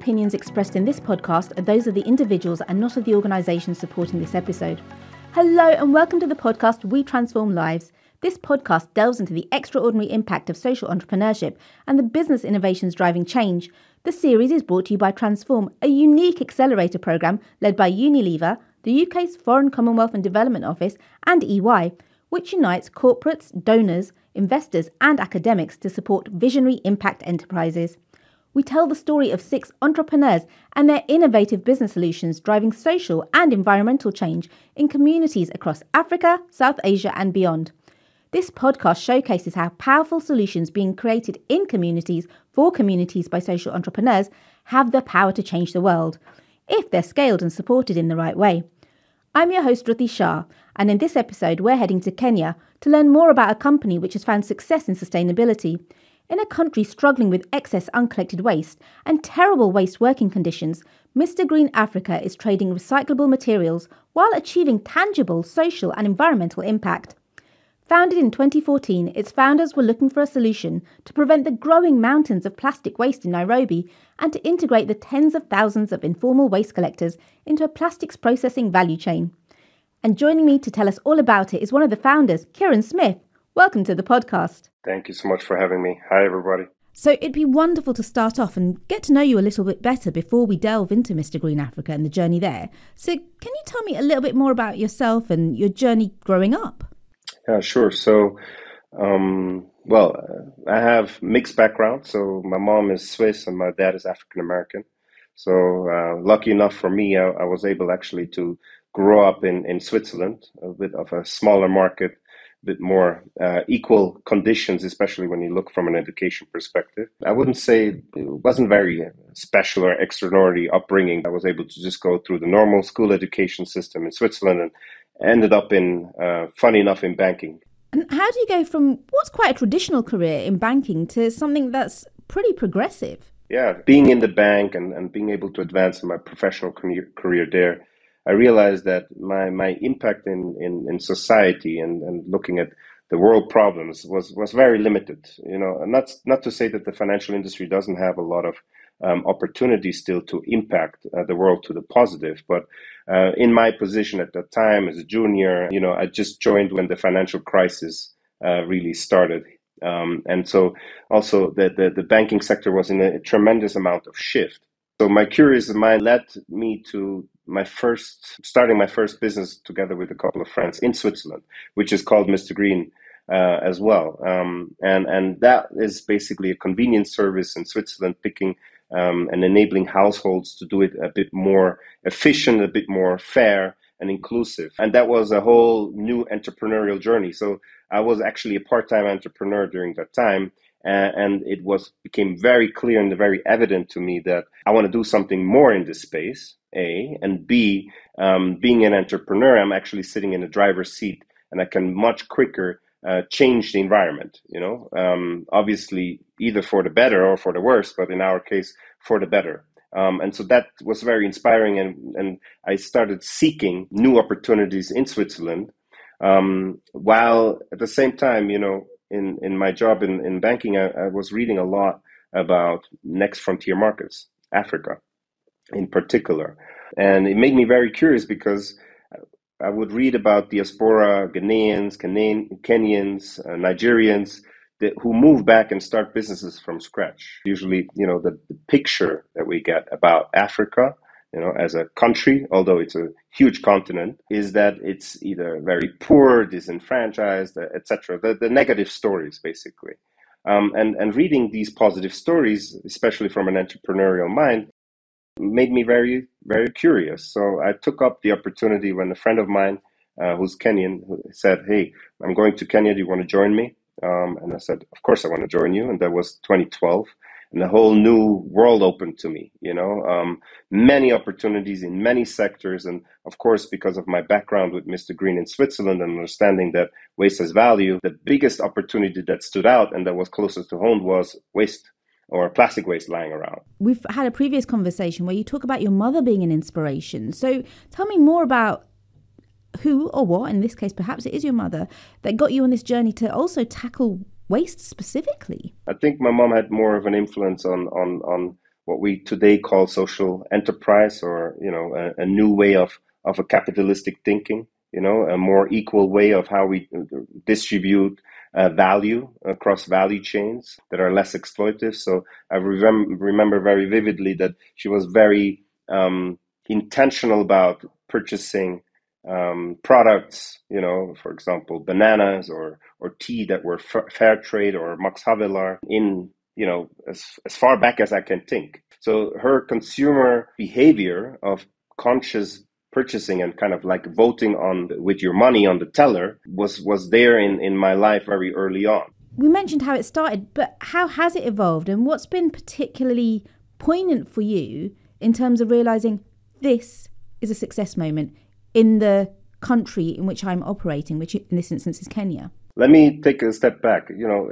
opinions expressed in this podcast are those of the individuals and not of the organisations supporting this episode. Hello and welcome to the podcast We Transform Lives. This podcast delves into the extraordinary impact of social entrepreneurship and the business innovations driving change. The series is brought to you by Transform, a unique accelerator programme led by Unilever, the UK's Foreign Commonwealth and Development Office, and EY, which unites corporates, donors, investors and academics to support visionary impact enterprises. We tell the story of 6 entrepreneurs and their innovative business solutions driving social and environmental change in communities across Africa, South Asia and beyond. This podcast showcases how powerful solutions being created in communities for communities by social entrepreneurs have the power to change the world, if they're scaled and supported in the right way. I'm your host, Ruthi Shah, and in this episode we're heading to Kenya to learn more about a company which has found success in sustainability. In a country struggling with excess uncollected waste and terrible waste working conditions, Mr. Green Africa is trading recyclable materials while achieving tangible social and environmental impact. Founded in 2014, its founders were looking for a solution to prevent the growing mountains of plastic waste in Nairobi and to integrate the tens of thousands of informal waste collectors into a plastics processing value chain. And joining me to tell us all about it is one of the founders, Kieran Smith. Welcome to the podcast. Thank you so much for having me. Hi, everybody. So it'd be wonderful to start off and get to know you a little bit better before we delve into Mr. Green Africa and the journey there. So can you tell me a little bit more about yourself and your journey growing up? Yeah, sure. So, I have mixed background. So my mom is Swiss and my dad is African American. So lucky enough for me, I was able actually to grow up in Switzerland, a bit of a smaller market, bit more equal conditions, especially when you look from an education perspective. I wouldn't say it wasn't very special or extraordinary upbringing. I was able to just go through the normal school education system in Switzerland and ended up funny enough, in banking. And how do you go from what's quite a traditional career in banking to something that's pretty progressive? Yeah, being in the bank and being able to advance in my professional career there, I realized that my impact in society and looking at the world problems was very limited. You know, and not to say that the financial industry doesn't have a lot of opportunities still to impact the world to the positive. But in my position at that time as a junior, you know, I just joined when the financial crisis really started. And so also the banking sector was in a tremendous amount of shift. So my curious mind led me to starting my first business together with a couple of friends in Switzerland, which is called Mr. Green as well. And that is basically a convenience service in Switzerland, picking and enabling households to do it a bit more efficient, a bit more fair and inclusive. And that was a whole new entrepreneurial journey. So I was actually a part-time entrepreneur during that time. And it became very clear and very evident to me that I want to do something more in this space, A, and B, being an entrepreneur, I'm actually sitting in the driver's seat and I can much quicker change the environment, you know, obviously either for the better or for the worse, but in our case, for the better. And so that was very inspiring. And I started seeking new opportunities in Switzerland, while at the same time, you know, in my job in banking, I was reading a lot about next frontier markets, Africa in particular. And it made me very curious because I would read about diaspora, Ghanaians, Kenyans, Nigerians who move back and start businesses from scratch. Usually, you know, the picture that we get about Africa, you know, as a country, although it's a huge continent, is that it's either very poor, disenfranchised, etc. The negative stories, basically. And reading these positive stories, especially from an entrepreneurial mind, made me very, very curious. So I took up the opportunity when a friend of mine, who's Kenyan, who said, "Hey, I'm going to Kenya. Do you want to join me?" And I said, "Of course I want to join you." And that was 2012. And a whole new world opened to me, you know, many opportunities in many sectors. And of course, because of my background with Mr. Green in Switzerland and understanding that waste has value, the biggest opportunity that stood out and that was closest to home was waste or plastic waste lying around. We've had a previous conversation where you talk about your mother being an inspiration. So tell me more about who or what, in this case, perhaps it is your mother, that got you on this journey to also tackle waste specifically. I think my mom had more of an influence on what we today call social enterprise, or a new way of a capitalistic thinking, a more equal way of how we distribute value across value chains that are less exploitive. So I remember very vividly that she was very intentional about purchasing products, for example, bananas or tea that were fair trade or Max Havelaar in, as far back as I can think. So her consumer behavior of conscious purchasing and kind of like voting on with your money on the teller was there in my life very early on. We mentioned how it started, but how has it evolved, and what's been particularly poignant for you in terms of realizing this is a success moment in the country in which I'm operating, which in this instance is Kenya? Let me take a step back.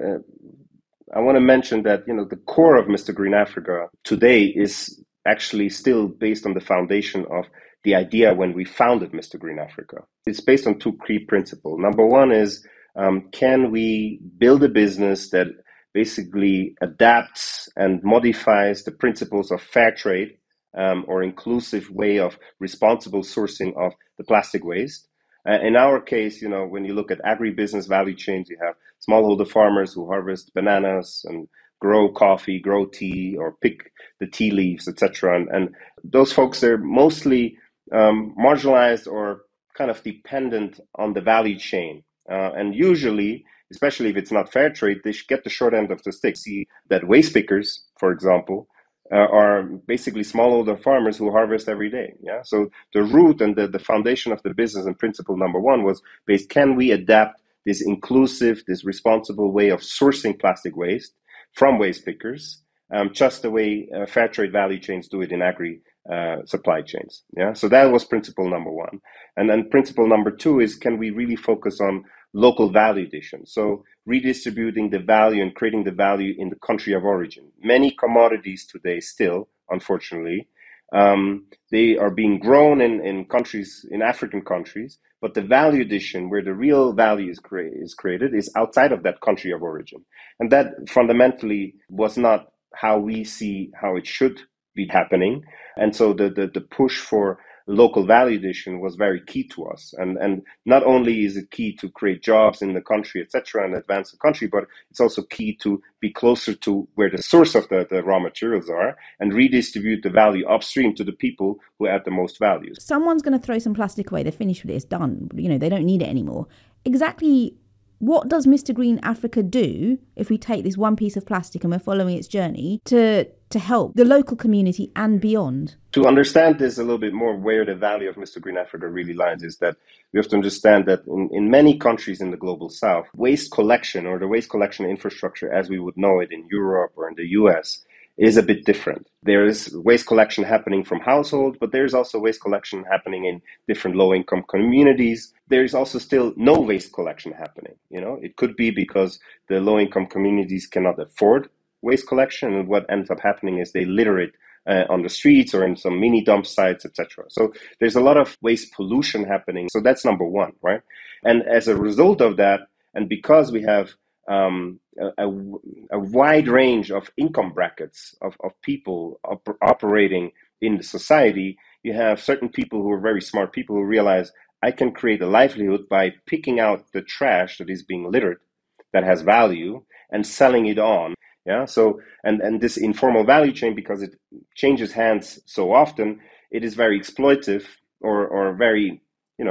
I want to mention that, the core of Mr. Green Africa today is actually still based on the foundation of the idea when we founded Mr. Green Africa. It's based on two key principles. Number one is, can we build a business that basically adapts and modifies the principles of fair trade, or inclusive way of responsible sourcing of the plastic waste? In our case, when you look at agribusiness value chains, you have smallholder farmers who harvest bananas and grow coffee, grow tea, or pick the tea leaves, etc. And those folks, they're mostly marginalized or kind of dependent on the value chain. And usually, especially if it's not fair trade, they get the short end of the stick. See that waste pickers, for example, are basically smallholder farmers who harvest every day. Yeah. So the root and the foundation of the business and principle number one was based, can we adapt this inclusive, this responsible way of sourcing plastic waste from waste pickers, just the way fair trade value chains do it in agri supply chains. Yeah. So that was principle number one. And then principle number two is, can we really focus on local value addition? So redistributing the value and creating the value in the country of origin. Many commodities today still, unfortunately, they are being grown in countries, in African countries, but the value addition, where the real value is created, is outside of that country of origin. And that fundamentally was not how we see how it should be happening. And so the push for local value addition was very key to us. And not only is it key to create jobs in the country, etc., and advance the country, but it's also key to be closer to where the source of the raw materials are and redistribute the value upstream to the people who add the most value. Someone's going to throw some plastic away. They're finished with it. It's done. They don't need it anymore. Exactly what does Mr. Green Africa do if we take this one piece of plastic and we're following its journey to help the local community and beyond? To understand this a little bit more, where the value of Mr. Green Africa really lies, is that we have to understand that in many countries in the global south, waste collection, or the waste collection infrastructure as we would know it in Europe or in the US, is a bit different. There is waste collection happening from households, but there's also waste collection happening in different low-income communities. There's also still no waste collection happening. It could be because the low-income communities cannot afford waste collection, and what ends up happening is they litter it on the streets or in some mini dump sites, etc. So there's a lot of waste pollution happening. So that's number one, right? And as a result of that, and because we have a wide range of income brackets of people operating in the society, you have certain people who are very smart people who realize, I can create a livelihood by picking out the trash that is being littered, that has value, and selling it on. Yeah. So, and this informal value chain, because it changes hands so often, it is very exploitive or very,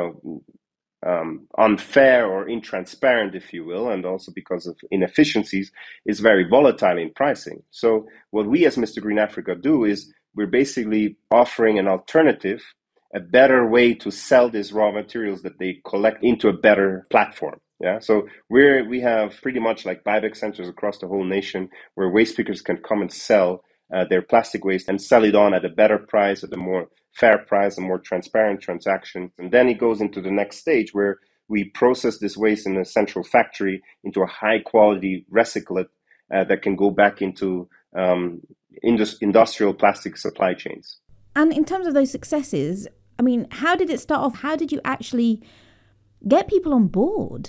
unfair or intransparent, if you will, and also because of inefficiencies, is very volatile in pricing. So what we as Mr. Green Africa do is we're basically offering an alternative, a better way to sell these raw materials that they collect into a better platform. Yeah, so we have pretty much like buyback centers across the whole nation where waste pickers can come and sell their plastic waste and sell it on at a better price, at a more fair price, a more transparent transaction. And then it goes into the next stage where we process this waste in a central factory into a high quality recyclate that can go back into industrial plastic supply chains. And in terms of those successes, how did it start off? How did you actually get people on board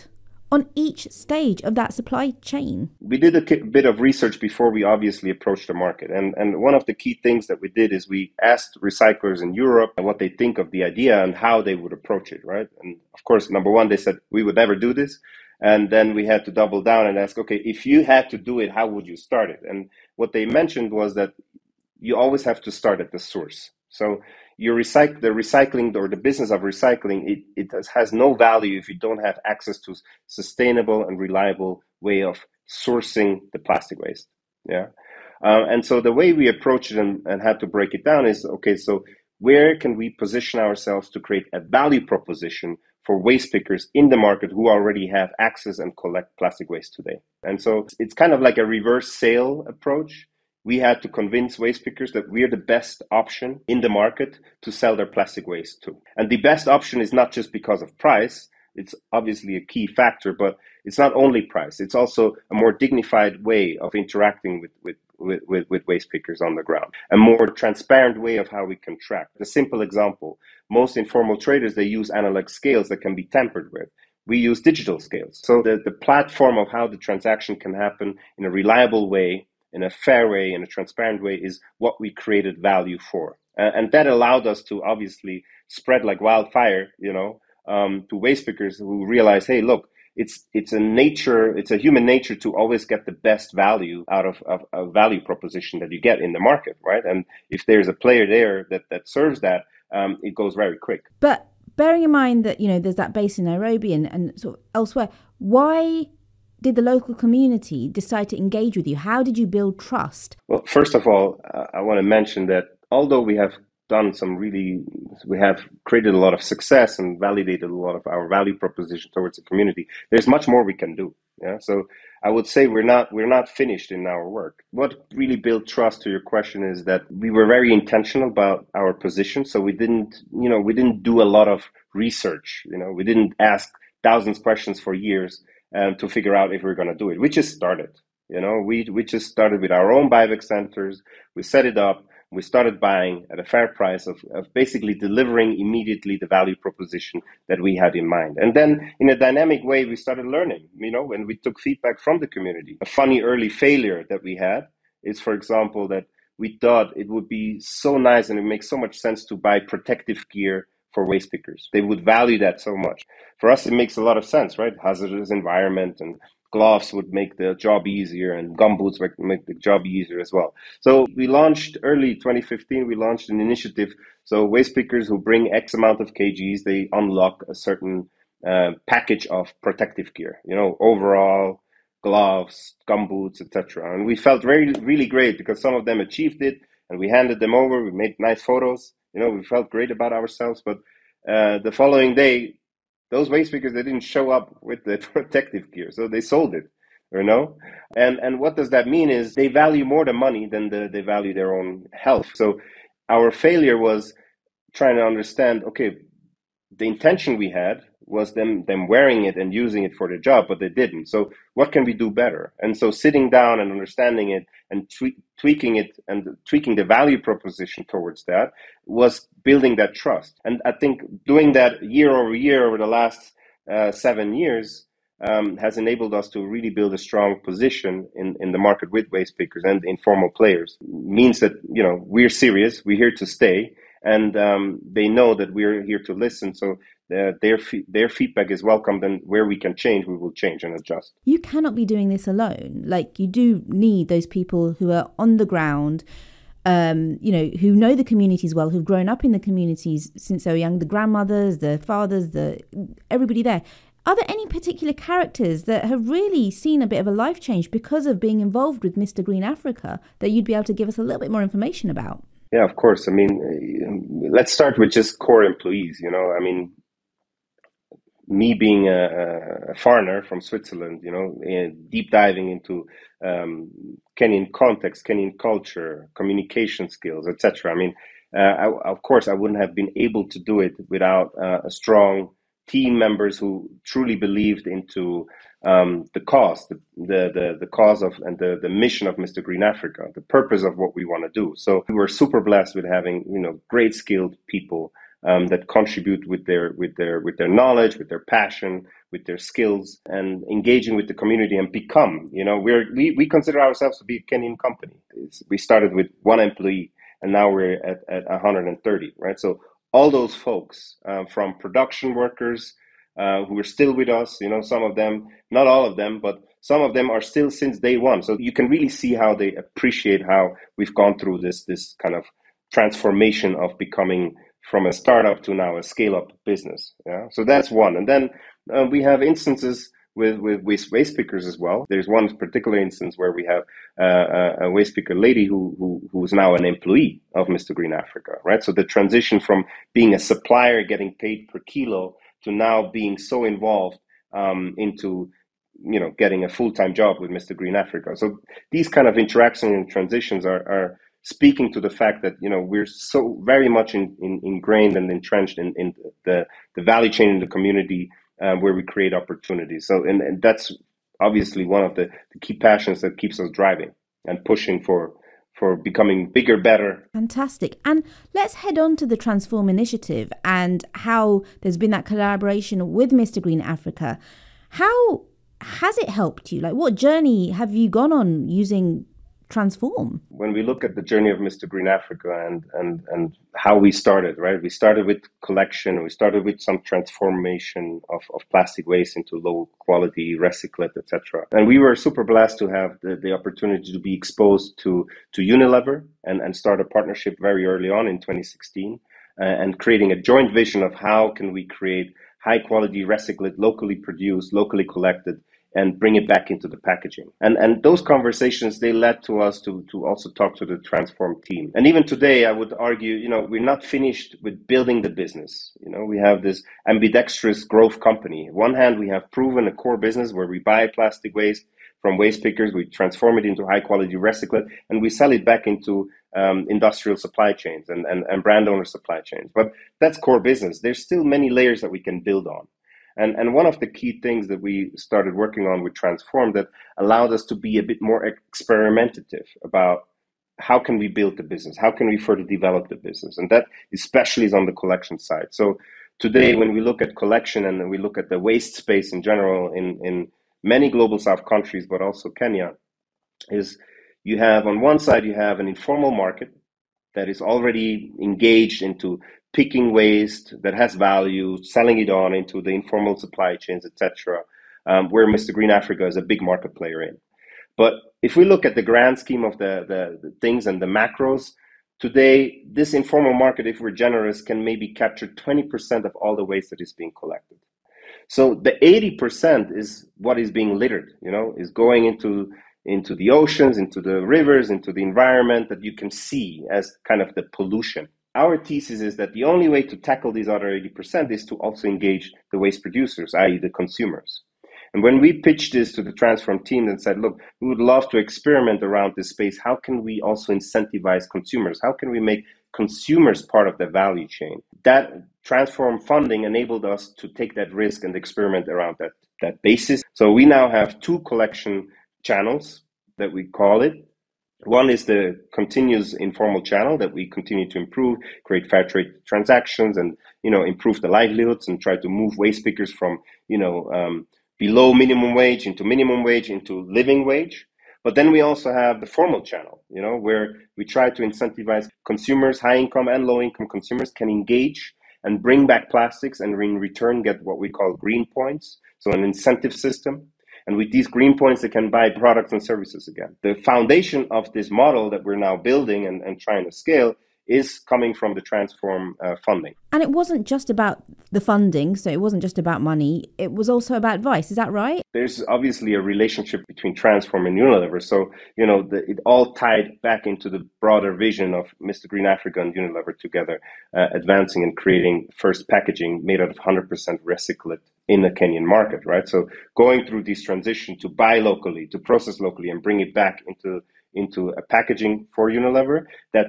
on each stage of that supply chain? We did a bit of research before we obviously approached the market. And one of the key things that we did is we asked recyclers in Europe what they think of the idea and how they would approach it, right? And of course, number one, they said, we would never do this. And then we had to double down and ask, okay, if you had to do it, how would you start it? And what they mentioned was that you always have to start at the source. So the recycling or the business of recycling, it has no value if you don't have access to sustainable and reliable way of sourcing the plastic waste. Yeah. And so the way we approach it and had to break it down is, okay, so where can we position ourselves to create a value proposition for waste pickers in the market who already have access and collect plastic waste today? And so it's kind of like a reverse sale approach. We had to convince waste pickers that we're the best option in the market to sell their plastic waste to. And the best option is not just because of price. It's obviously a key factor, but it's not only price. It's also a more dignified way of interacting with waste pickers on the ground, a more transparent way of how we can track. A simple example, most informal traders, they use analog scales that can be tampered with. We use digital scales. So the platform of how the transaction can happen in a reliable way, in a fair way, in a transparent way, is what we created value for. And that allowed us to obviously spread like wildfire, to waste pickers who realize, hey, look, it's a human nature to always get the best value out of a value proposition that you get in the market, right? And if there's a player there that serves that, it goes very quick. But bearing in mind that, there's that base in Nairobi and sort of elsewhere, why did the local community decide to engage with you? How did you build trust? Well, first of all, I want to mention that although we have created a lot of success and validated a lot of our value proposition towards the community, there's much more we can do. Yeah. So I would say we're not finished in our work. What really built trust, to your question, is that we were very intentional about our position. So we didn't do a lot of research. We didn't ask thousands of questions for years to figure out if we're going to do it. We just started. We just started with our own buyback centers. We set it up. We started buying at a fair price of basically delivering immediately the value proposition that we had in mind. And then in a dynamic way, we started learning, and we took feedback from the community. A funny early failure that we had is, for example, that we thought it would be so nice and it makes so much sense to buy protective gear for waste pickers. They would value that so much. For us, it makes a lot of sense, right? Hazardous environment, and gloves would make the job easier, and gumboots would make the job easier as well. So we launched early 2015, we launched an initiative. So waste pickers who bring X amount of kgs, they unlock a certain package of protective gear, overall, gloves, gumboots, etc. And we felt really great because some of them achieved it, and we handed them over. We made nice photos. We felt great about ourselves, but the following day, those waste pickers, they didn't show up with the protective gear, so they sold it, And what does that mean is they value more the money than they value their own health. So our failure was trying to understand, okay, the intention we had was them wearing it and using it for their job, but they didn't. So what can we do better? And so sitting down and understanding it and tweaking it and tweaking the value proposition towards that was building that trust. And I think doing that year over year over the last 7 years has enabled us to really build a strong position in the market with waste pickers and informal players. It means that, we're serious, we're here to stay, and they know that we're here to listen. So their feedback is welcomed, and where we can change, we will change and adjust. You cannot be doing this alone. Like, you do need those people who are on the ground, who know the communities well, who've grown up in the communities since they were young, the grandmothers, the fathers, everybody there. Are there any particular characters that have really seen a bit of a life change because of being involved with Mr. Green Africa that you'd be able to give us a little bit more information about? Yeah, of course. I mean, let's start with just core employees. Me being a foreigner from Switzerland, deep diving into Kenyan context, Kenyan culture, communication skills, etc. I mean, of course, I wouldn't have been able to do it without a strong team members who truly believed into the cause, the cause of and the mission of Mr. Green Africa, the purpose of what we want to do. So we were super blessed with having great skilled people that contribute with their knowledge, with their passion, with their skills and engaging with the community and become, we consider ourselves to be a Kenyan company. We started with one employee and now we're at 130, right? So all those folks from production workers who are still with us, some of them, not all of them, but some of them are still since day one. So you can really see how they appreciate how we've gone through this kind of transformation of becoming from a startup to now a scale-up business. Yeah, so that's one. And then we have instances with waste pickers as well. There's one particular instance where we have a waste picker lady who is now an employee of Mr. Green Africa, right? So the transition from being a supplier getting paid per kilo to now being so involved into getting a full-time job with Mr. Green Africa. So these kind of interactions and transitions are speaking to the fact that we're so very much ingrained and entrenched in the value chain in the community where we create opportunities. So and that's obviously one of the key passions that keeps us driving and pushing for becoming bigger, better. Fantastic. And let's head on to the Transform initiative and how there's been that collaboration with Mr. Green Africa. How has it helped you? Like, what journey have you gone on using Transform? When we look at the journey of Mr. Green Africa and how we started, right? We started with collection, we started with some transformation of plastic waste into low quality recyclate, etc. And we were super blessed to have the opportunity to be exposed to Unilever and start a partnership very early on in 2016 and creating a joint vision of how can we create high quality recyclate, locally produced, locally collected, and bring it back into the packaging. And those conversations, they led to us to also talk to the Transform team. And even today, I would argue, we're not finished with building the business. We have this ambidextrous growth company. On one hand, we have proven a core business where we buy plastic waste from waste pickers, we transform it into high quality recyclate, and we sell it back into industrial supply chains and brand owner supply chains. But that's core business. There's still many layers that we can build on. And one of the key things that we started working on with Transform that allowed us to be a bit more experimentative about how can we build the business, how can we further develop the business, and that especially is on the collection side. So today, when we look at collection and we look at the waste space in general in many global South countries, but also Kenya, is you have on one side you have an informal market that is already engaged into picking waste that has value, selling it on into the informal supply chains, etc., where Mr. Green Africa is a big market player in. But if we look at the grand scheme of the things and the macros, today, this informal market, if we're generous, can maybe capture 20% of all the waste that is being collected. So the 80% is what is being littered, is going into the oceans, into the rivers, into the environment that you can see as kind of the pollution. Our thesis is that the only way to tackle these other 80% is to also engage the waste producers, i.e. the consumers. And when we pitched this to the Transform team and said, look, we would love to experiment around this space, how can we also incentivize consumers? How can we make consumers part of the value chain? That Transform funding enabled us to take that risk and experiment around that basis. So we now have 2 collection channels that we call it. One is the continuous informal channel that we continue to improve, create fair trade transactions and, improve the livelihoods and try to move waste pickers from, below minimum wage into living wage. But then we also have the formal channel, where we try to incentivize consumers, high income and low income consumers can engage and bring back plastics and in return get what we call green points. So an incentive system. And with these green points, they can buy products and services again. The foundation of this model that we're now building and trying to scale is coming from the Transform funding. And it wasn't just about the funding, so it wasn't just about money, it was also about advice, is that right? There's obviously a relationship between Transform and Unilever, so it all tied back into the broader vision of Mr. Green Africa and Unilever together, advancing and creating first packaging made out of 100% recyclate in the Kenyan market, right? So going through this transition to buy locally, to process locally and bring it back into a packaging for Unilever, that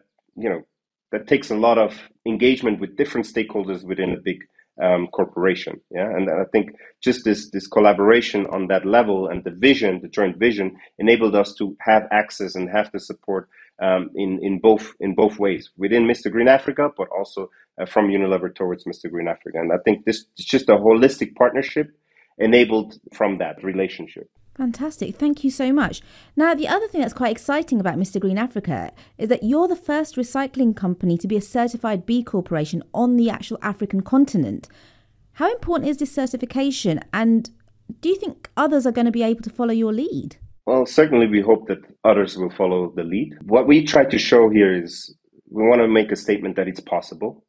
takes a lot of engagement with different stakeholders within a big corporation. Yeah, and I think just this collaboration on that level and the joint vision, enabled us to have access and have the support in both ways within Mr. Green Africa, but also from Unilever towards Mr. Green Africa. And I think this is just a holistic partnership enabled from that relationship. Fantastic. Thank you so much. Now, the other thing that's quite exciting about Mr. Green Africa is that you're the first recycling company to be a certified B Corporation on the actual African continent. How important is this certification, and do you think others are going to be able to follow your lead? Well, certainly we hope that others will follow the lead. What we try to show here is we want to make a statement that it's possible.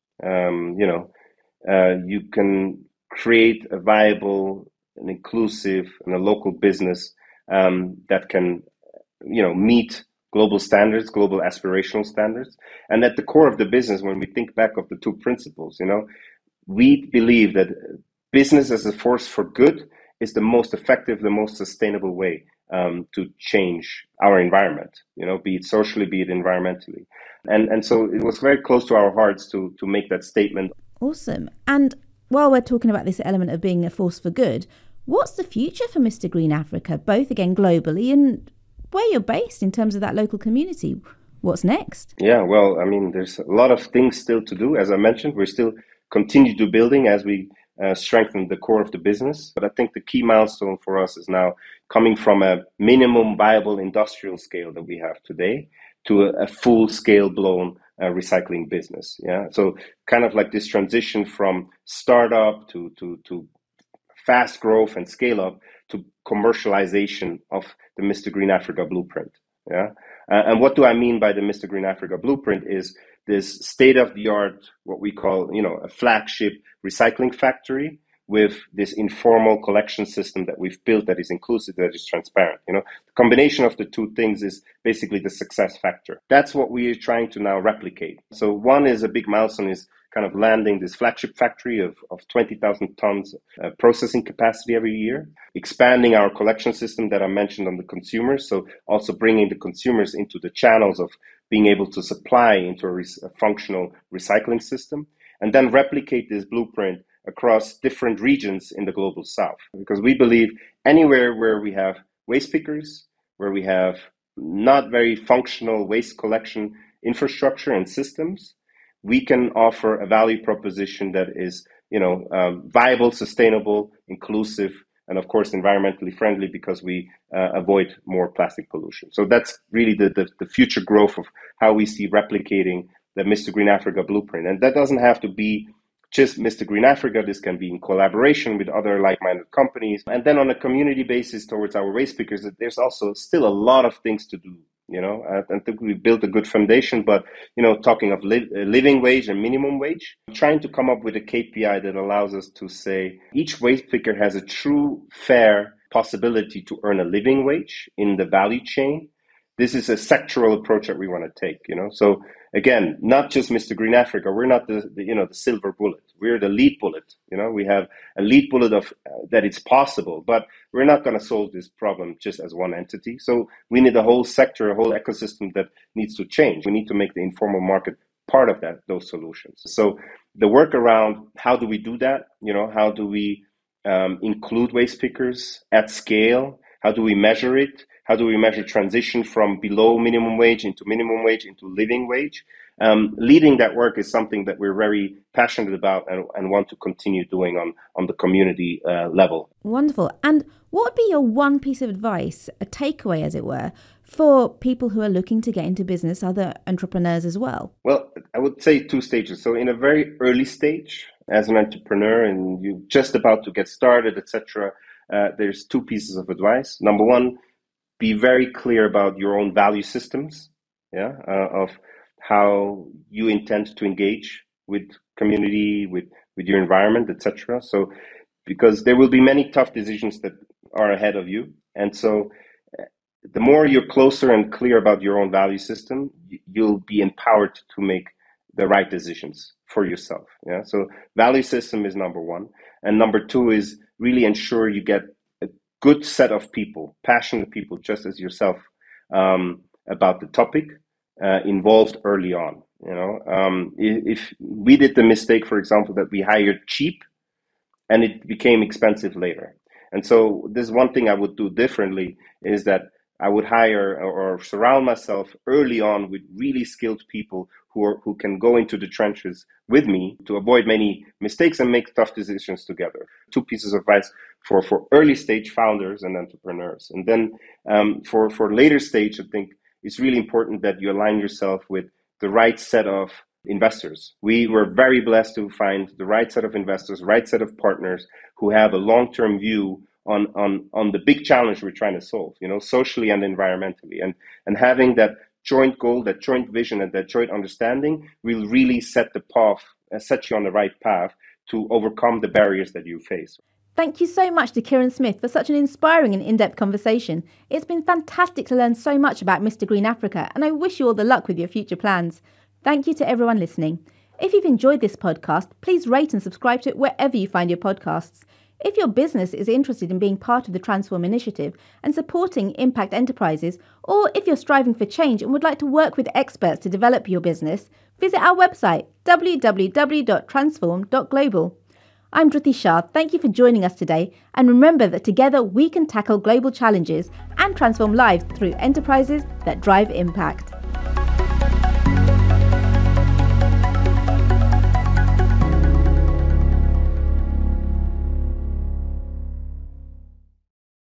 You can create a viable, an inclusive, and a local business that can, meet global standards, global aspirational standards. And at the core of the business, when we think back of the two principles, we believe that business as a force for good is the most effective, the most sustainable way to change our environment, be it socially, be it environmentally. And so it was very close to our hearts to make that statement. Awesome. And while we're talking about this element of being a force for good, what's the future for Mr. Green Africa, both again globally and where you're based in terms of that local community? What's next? Yeah, well, there's a lot of things still to do. As I mentioned, we're still continue to building as we strengthen the core of the business. But I think the key milestone for us is now coming from a minimum viable industrial scale that we have today to a full scale blown recycling business. Yeah, so kind of like this transition from startup to fast growth and scale up to commercialization of the Mr. Green Africa blueprint. Yeah, and what do I mean by the Mr. Green Africa blueprint is this state-of-the-art, what we call, a flagship recycling factory with this informal collection system that we've built that is inclusive, that is transparent. The combination of the two things is basically the success factor. That's what we are trying to now replicate. So one is a big milestone is kind of landing this flagship factory of 20,000 tons processing capacity every year, expanding our collection system that I mentioned on the consumers. So also bringing the consumers into the channels of being able to supply into a functional recycling system, and then replicate this blueprint across different regions in the global south. Because we believe anywhere where we have waste pickers, where we have not very functional waste collection infrastructure and systems, we can offer a value proposition that is, viable, sustainable, inclusive, and of course environmentally friendly because we avoid more plastic pollution. So that's really the future growth of how we see replicating the Mr. Green Africa blueprint. And that doesn't have to be just Mr. Green Africa. This can be in collaboration with other like-minded companies. And then on a community basis towards our waste pickers, there's also still a lot of things to do. I think we built a good foundation, but, talking of living wage and minimum wage, trying to come up with a KPI that allows us to say each waste picker has a true, fair possibility to earn a living wage in the value chain. This is a sectoral approach that we want to take, So again, not just Mr. Green Africa. We're not the silver bullet. We're the lead bullet. We have a lead bullet of that it's possible, but we're not going to solve this problem just as one entity. So we need a whole sector, a whole ecosystem that needs to change. We need to make the informal market part of those solutions. So the work around how do we do that? How do we include waste pickers at scale? How do we measure it? How do we measure transition from below minimum wage into living wage? Leading that work is something that we're very passionate about and want to continue doing on the community level. Wonderful. And what would be your one piece of advice, a takeaway as it were, for people who are looking to get into business, other entrepreneurs as well? Well, I would say two stages. So in a very early stage as an entrepreneur and you're just about to get started, etc., there's two pieces of advice. Number one, be very clear about your own value systems, of how you intend to engage with community, with your environment, etc. So, because there will be many tough decisions that are ahead of you, and so the more you're closer and clear about your own value system, you'll be empowered to make the right decisions for yourself. Yeah. So value system is number one, and number two is really ensure you get good set of people, passionate people, just as yourself, about the topic, involved early on. If we did the mistake, for example, that we hired cheap, and it became expensive later. And so this one thing I would do differently is that I would hire or surround myself early on with really skilled people who can go into the trenches with me to avoid many mistakes and make tough decisions together. 2 pieces of advice for early stage founders and entrepreneurs. And then for later stage, I think it's really important that you align yourself with the right set of investors. We were very blessed to find the right set of investors, right set of partners who have a long-term view on the big challenge we're trying to solve, socially and environmentally. And having that joint goal, that joint vision, and that joint understanding will really set you on the right path to overcome the barriers that you face. Thank you so much to Kieran Smith for such an inspiring and in-depth conversation. It's been fantastic to learn so much about Mr. Green Africa, and I wish you all the luck with your future plans. Thank you to everyone listening. If you've enjoyed this podcast, please rate and subscribe to it wherever you find your podcasts. If your business is interested in being part of the Transform initiative and supporting impact enterprises, or if you're striving for change and would like to work with experts to develop your business, visit our website www.transform.global. I'm Dhruti Shah. Thank you for joining us today, and remember that together we can tackle global challenges and transform lives through enterprises that drive impact.